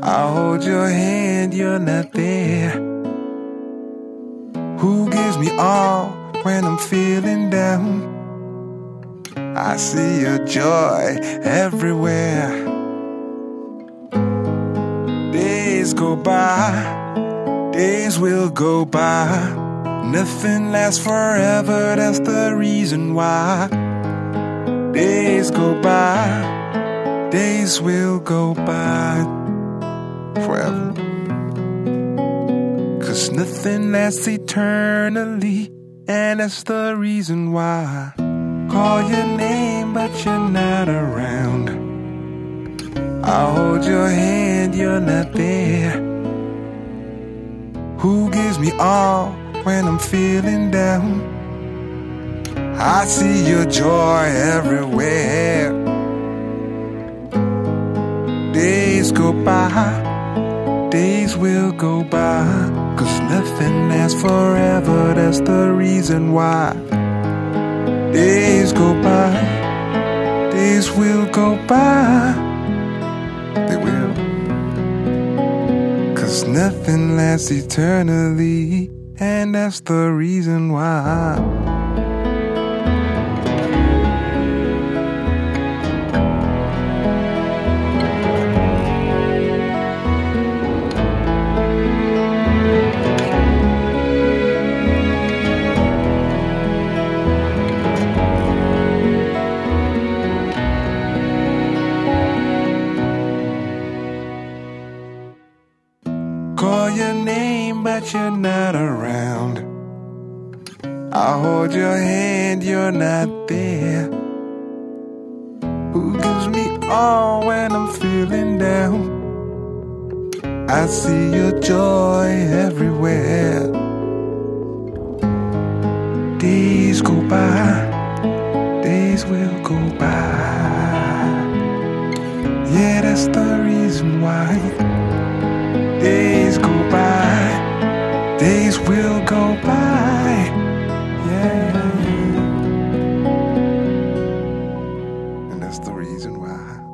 I hold your hand, you're not there. Who gives me all when I'm feeling down? I see your joy everywhere. Days go by, days will go by. Nothing lasts forever, that's the reason why. Days go by, days will go by forever. 'Cause nothing lasts eternally, and that's the reason why. Call your name, but you're not around. I hold your hand, you're not there. Who gives me all when I'm feeling down? I see your joy everywhere. Days go by, days will go by. 'Cause nothing lasts forever, that's the reason why. Days go by, days will go by. They will. 'Cause nothing lasts eternally, and that's the reason why. Call your name, but you're not around. I hold your hand, you're not there. Who gives me all when I'm feeling down? I see your joy everywhere. Days go by, days will go by. Yeah, that's the reason why. Days go by, days will go by. Yeah. And that's the reason why.